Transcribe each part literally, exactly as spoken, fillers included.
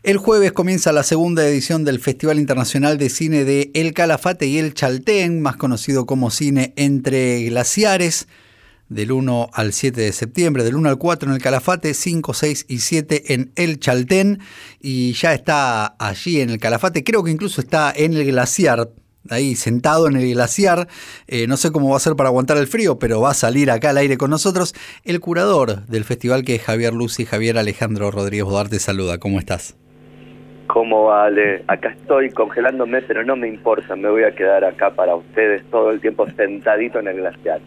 El jueves comienza la segunda edición del Festival Internacional de Cine de El Calafate y El Chaltén, más conocido como Cine Entre Glaciares, del uno al siete de septiembre, del uno al cuatro en El Calafate, cinco, seis y siete en El Chaltén, y ya está allí en El Calafate, creo que incluso está en el glaciar, ahí sentado en el glaciar, eh, no sé cómo va a ser para aguantar el frío, pero va a salir acá al aire con nosotros, el curador del festival, que es Javier Luzi. Javier Alejandro Rodríguez Bodart te saluda, ¿cómo estás? ¿Cómo vale? Acá estoy congelándome, pero no me importa, me voy a quedar acá para ustedes todo el tiempo sentadito en el glaciar.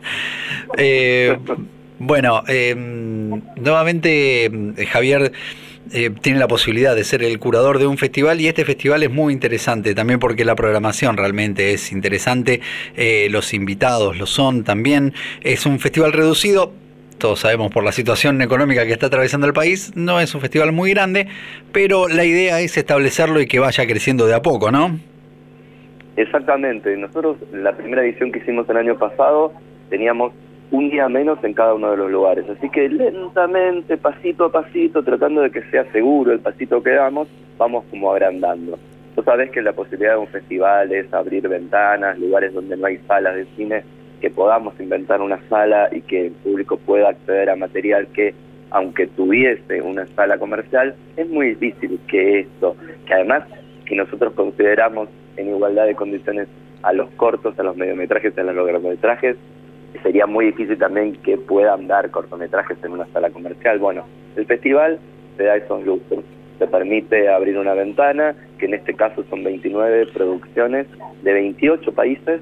Eh, bueno, eh, nuevamente eh, Javier eh, tiene la posibilidad de ser el curador de un festival, y este festival es muy interesante también porque la programación realmente es interesante, eh, los invitados lo son también, es un festival reducido. Todos sabemos por la situación económica que está atravesando el país, no es un festival muy grande, pero la idea es establecerlo y que vaya creciendo de a poco, ¿no? Exactamente. Nosotros, la primera edición que hicimos el año pasado, teníamos un día menos en cada uno de los lugares. Así que lentamente, pasito a pasito, tratando de que sea seguro el pasito que damos, vamos como agrandando. Tú sabés que la posibilidad de un festival es abrir ventanas, lugares donde no hay salas de cine, que podamos inventar una sala y que el público pueda acceder a material que, aunque tuviese una sala comercial, es muy difícil que esto, que además que nosotros consideramos en igualdad de condiciones a los cortos, a los mediometrajes, a los largometrajes, sería muy difícil también que puedan dar cortometrajes en una sala comercial. Bueno, el festival te da esos lujos, te permite abrir una ventana, que en este caso son veintinueve producciones de veintiocho países,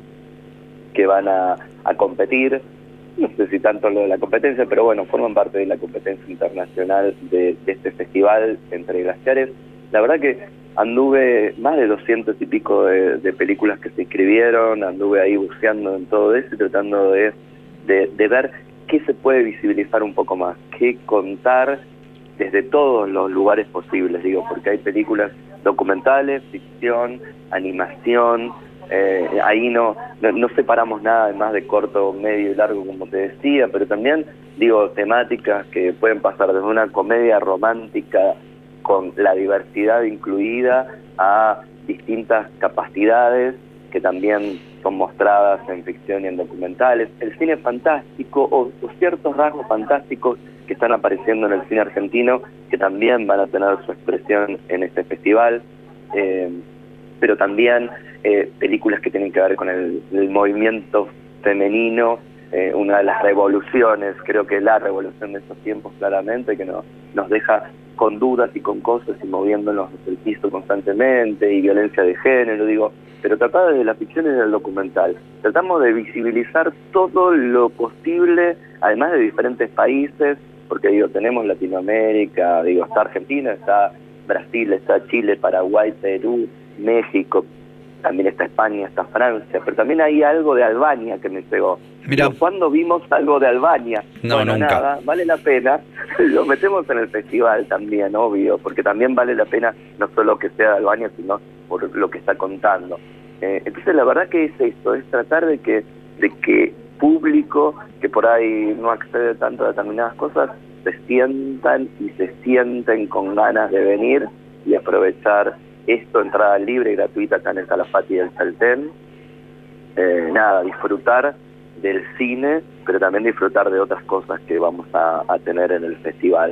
que van a, a competir, no sé si tanto lo de la competencia, pero bueno, forman parte de la competencia internacional de, de este festival Entre Glaciares. La verdad que anduve más de doscientos y pico de, de películas que se inscribieron, anduve ahí buceando en todo eso y tratando de, de, de ver qué se puede visibilizar un poco más, qué contar desde todos los lugares posibles, digo, porque hay películas documentales, ficción, animación. Eh, ahí no, no no separamos nada además de corto, medio y largo, como te decía, pero también digo temáticas que pueden pasar desde una comedia romántica con la diversidad incluida a distintas capacidades que también son mostradas en ficción y en documentales, el cine fantástico o, o ciertos rasgos fantásticos que están apareciendo en el cine argentino, que también van a tener su expresión en este festival. eh, pero también eh, películas que tienen que ver con el, el movimiento femenino, eh, una de las revoluciones, creo que la revolución de estos tiempos claramente, que no, nos deja con dudas y con cosas y moviéndonos desde el piso constantemente, y violencia de género, digo, pero tratada desde la ficción y del documental. Tratamos de visibilizar todo lo posible, además de diferentes países, porque digo, tenemos Latinoamérica, digo, está Argentina, está Brasil, está Chile, Paraguay, Perú, México, también está España, está Francia, pero también hay algo de Albania que me pegó. Mira, ¿cuándo vimos algo de Albania? No, bueno, nunca. Nada, vale la pena, lo metemos en el festival también, obvio, porque también vale la pena no solo que sea de Albania, sino por lo que está contando. Eh, entonces la verdad que es esto, es tratar de que, de que público que por ahí no accede tanto a determinadas cosas, se sientan y se sienten con ganas de venir y aprovechar esto, entrada libre y gratuita acá en el Calafate y el Chaltén. Eh, nada, disfrutar del cine, pero también disfrutar de otras cosas que vamos a, a tener en el festival.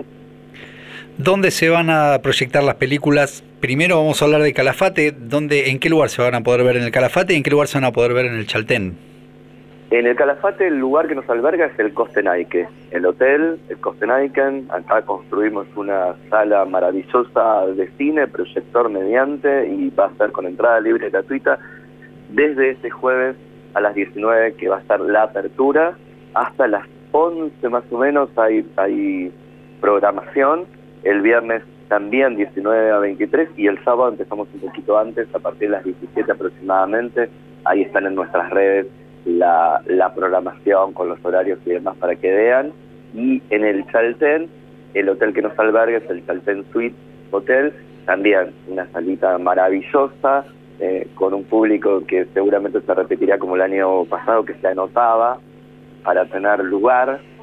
¿Dónde se van a proyectar las películas? Primero vamos a hablar de Calafate. ¿Dónde, en qué lugar se van a poder ver en el Calafate y en qué lugar se van a poder ver en el Chaltén? En el Calafate el lugar que nos alberga es el Costenaike, el hotel, el Costenaiken. Acá construimos una sala maravillosa de cine, proyector mediante, y va a estar con entrada libre y gratuita desde este jueves a las diecinueve, que va a estar la apertura, hasta las once más o menos hay, hay programación. El viernes también diecinueve a veintitrés, y el sábado empezamos un poquito antes, a partir de las diecisiete aproximadamente. Ahí están en nuestras redes La, la programación con los horarios y demás para que vean. Y en el Chaltén, el hotel que nos alberga es el Chaltén Suite Hotel, también una salita maravillosa, eh, con un público que seguramente se repetirá como el año pasado, que se anotaba para tener lugar.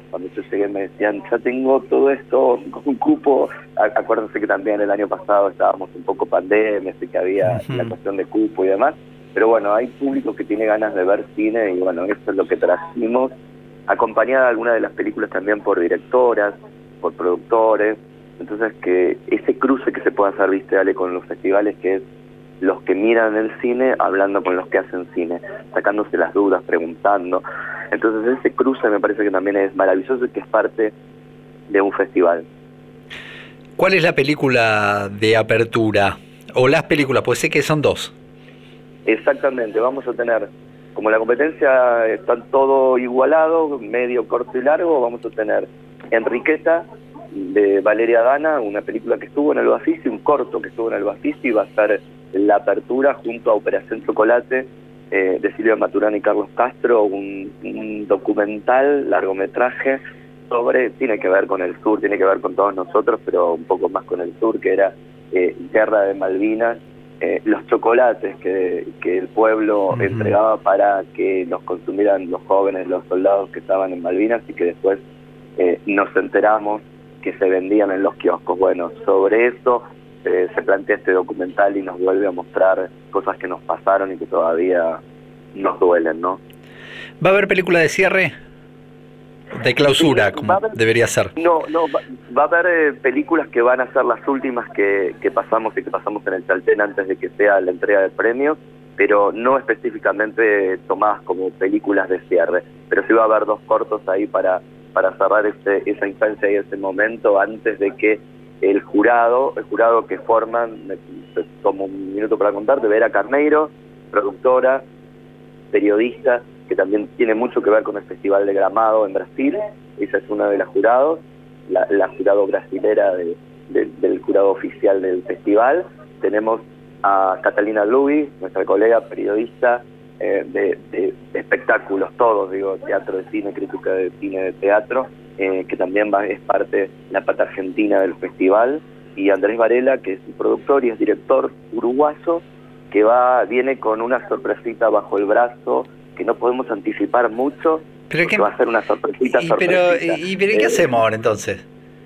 cuando yo llegué me decían, ya tengo todo esto con cupo. Acuérdense que también el año pasado estábamos un poco pandemia, así que había uh-huh. la cuestión de cupo y demás. Pero bueno, hay público que tiene ganas de ver cine y bueno, eso es lo que trajimos, acompañada de algunas de las películas también por directoras, por productores. Entonces que ese cruce que se puede hacer, viste, Ale, con los festivales, que es los que miran el cine hablando con los que hacen cine, sacándose las dudas, preguntando. Entonces ese cruce me parece que también es maravilloso y que es parte de un festival. ¿Cuál es la película de apertura? O las películas, pues sé que son dos. Exactamente, vamos a tener, como la competencia está todo igualado, medio, corto y largo, vamos a tener Enriqueta, de Valeria Dana, una película que estuvo en el Bafisi, un corto que estuvo en el Bafisi, y va a estar la apertura junto a Operación Chocolate, eh, de Silvia Maturana y Carlos Castro, un, un documental, largometraje, sobre, tiene que ver con el sur, tiene que ver con todos nosotros, pero un poco más con el sur, que era eh, Guerra de Malvinas, eh, los chocolates que, que el pueblo uh-huh. entregaba para que los consumieran los jóvenes, los soldados que estaban en Malvinas, y que después eh, nos enteramos que se vendían en los kioscos. Bueno, sobre eso eh, se plantea este documental y nos vuelve a mostrar cosas que nos pasaron y que todavía nos duelen, ¿no? ¿Va a haber película de cierre? De clausura, como haber, debería ser. No, no, va, va a haber eh, películas que van a ser las últimas que, que pasamos y que pasamos en el Chaltén antes de que sea la entrega de premios, pero no específicamente tomadas como películas de cierre. Pero sí va a haber dos cortos ahí para para cerrar ese, esa instancia y ese momento antes de que el jurado, el jurado que forman, me, me tomo un minuto para contarte, Vera Carneiro, productora, periodista, que también tiene mucho que ver con el Festival de Gramado en Brasil, ella es una de las jurados, la, la jurado brasilera de, de, del jurado oficial del festival. Tenemos a Catalina Lubi, nuestra colega periodista, Eh, de, de, de espectáculos todos, digo, teatro de cine, crítica de cine de teatro, eh, que también va, es parte de la pata argentina del festival, y Andrés Varela, que es un productor y es director uruguayo, que va viene con una sorpresita bajo el brazo, que no podemos anticipar mucho, pero que va a ser una sorpresita, y, sorpresita. Pero, ¿y, pero, ¿y qué eh, hacemos ahora entonces?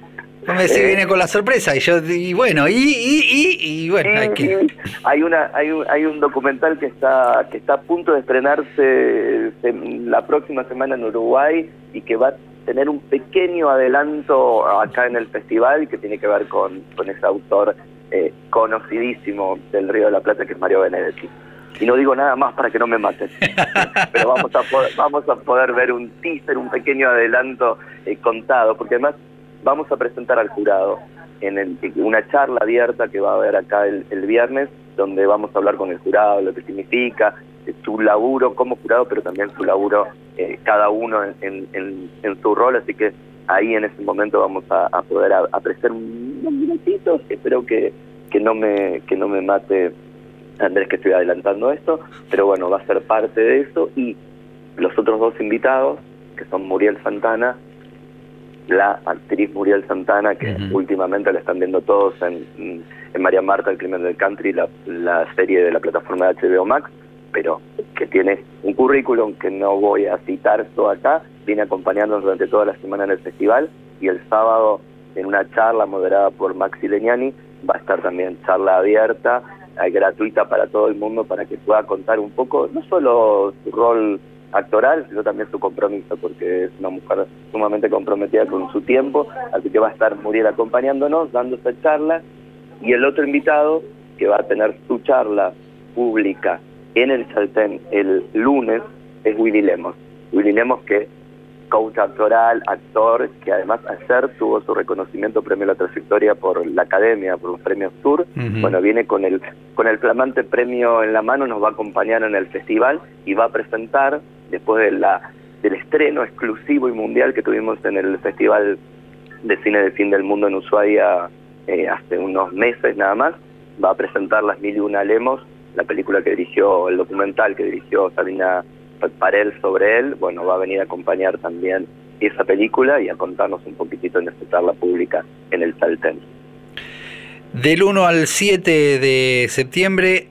Me decís, eh, viene con la sorpresa y yo y bueno y y y, y bueno sí, hay que sí. hay una hay un hay un documental que está que está a punto de estrenarse la próxima semana en Uruguay y que va a tener un pequeño adelanto acá en el festival, que tiene que ver con con ese autor eh, conocidísimo del Río de la Plata, que es Mario Benedetti. Y no digo nada más para que no me maten, pero vamos a poder, vamos a poder ver un teaser, un pequeño adelanto eh, contado, porque además vamos a presentar al jurado en el, una charla abierta que va a haber acá el, el viernes, donde vamos a hablar con el jurado, lo que significa, eh, su laburo como jurado, pero también su laburo eh, cada uno en, en, en, en su rol, así que ahí en ese momento vamos a, a poder a, apreciar unos minutitos. Espero que, que no me que no me mate Andrés que estoy adelantando esto, pero bueno, va a ser parte de eso. Y los otros dos invitados, que son Muriel Santana, la actriz Muriel Santana, que uh-huh. últimamente la están viendo todos en, en María Marta, el crimen del country, la, la serie de la plataforma de H B O Max, pero que tiene un currículum que no voy a citar todo acá, viene acompañándonos durante toda la semana en el festival, y el sábado en una charla moderada por Maxi Legnani va a estar también charla abierta, eh, gratuita para todo el mundo, para que pueda contar un poco, no solo su rol actoral, sino también su compromiso, porque es una mujer sumamente comprometida con su tiempo, así que va a estar Muriel acompañándonos, dando esta charla, y el otro invitado, que va a tener su charla pública en el Chaltén el lunes, es Willy Lemos. Willy Lemos, que coach actoral, actor, que además ayer tuvo su reconocimiento, premio a la trayectoria por la Academia, por los premios Sur. Uh-huh. Bueno, viene con el con el flamante premio en la mano, nos va a acompañar en el festival y va a presentar, después de la del estreno exclusivo y mundial que tuvimos en el Festival de Cine de Fin del Mundo en Ushuaia eh, hace unos meses nada más, va a presentar Las Mil y Una Lemos, la película que dirigió, el documental que dirigió Sabina Parel sobre él. Bueno, va a venir a acompañar también esa película y a contarnos un poquitito en esta charla pública en el Chaltén. Del uno al siete de septiembre,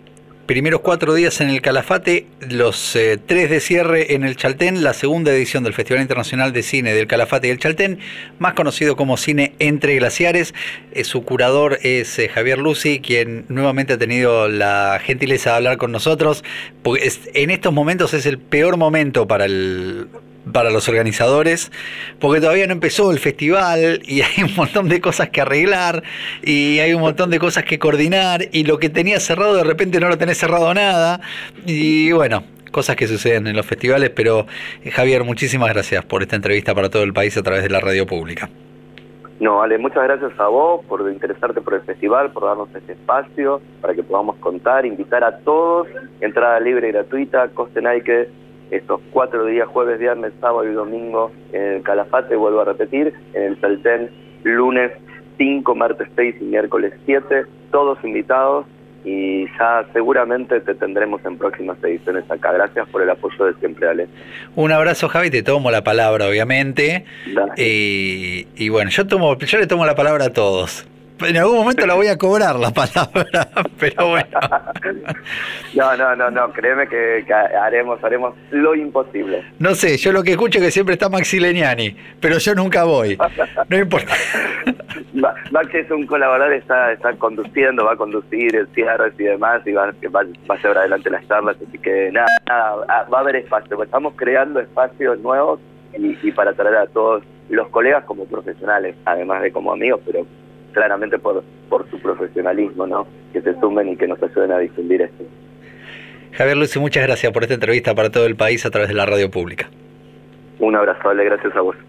primeros cuatro días en el Calafate, los eh, tres de cierre en el Chaltén, la segunda edición del Festival Internacional de Cine del Calafate y el Chaltén, más conocido como Cine Entre Glaciares. Eh, su curador es eh, Javier Lucy, quien nuevamente ha tenido la gentileza de hablar con nosotros, porque es, en estos momentos es el peor momento para el... para los organizadores, porque todavía no empezó el festival y hay un montón de cosas que arreglar y hay un montón de cosas que coordinar y lo que tenías cerrado de repente no lo tenés cerrado nada y bueno, cosas que suceden en los festivales, pero eh, Javier, muchísimas gracias por esta entrevista para todo el país a través de la radio pública. No, Ale, muchas gracias a vos por interesarte por el festival, por darnos este espacio para que podamos contar, invitar a todos, entrada libre y gratuita, coste Nike, estos cuatro días, jueves, viernes, sábado y domingo en el Calafate, vuelvo a repetir, en el Chaltén, lunes cinco, martes seis y miércoles siete, todos invitados y ya seguramente te tendremos en próximas ediciones acá. Gracias por el apoyo de siempre, Ale. Un abrazo, Javi, te tomo la palabra, obviamente. Y, y bueno, yo tomo, yo le tomo la palabra a todos. En algún momento la voy a cobrar la palabra, pero bueno. No, no, no, no, créeme que, que haremos, haremos lo imposible. No sé, yo lo que escucho es que siempre está Maxi Legnani, pero yo nunca voy, no importa. Maxi es un colaborador, está, está conduciendo, va a conducir el cierre y demás, y va, va, va a llevar adelante las charlas, así que nada, nada, va a haber espacio, estamos creando espacios nuevos y, y para traer a todos los colegas como profesionales, además de como amigos, pero claramente por, por su profesionalismo, ¿no? Que se sumen y que nos ayuden a difundir esto. Javier Lucy, muchas gracias por esta entrevista para todo el país a través de la radio pública. Un abrazo, Ale, gracias a vos.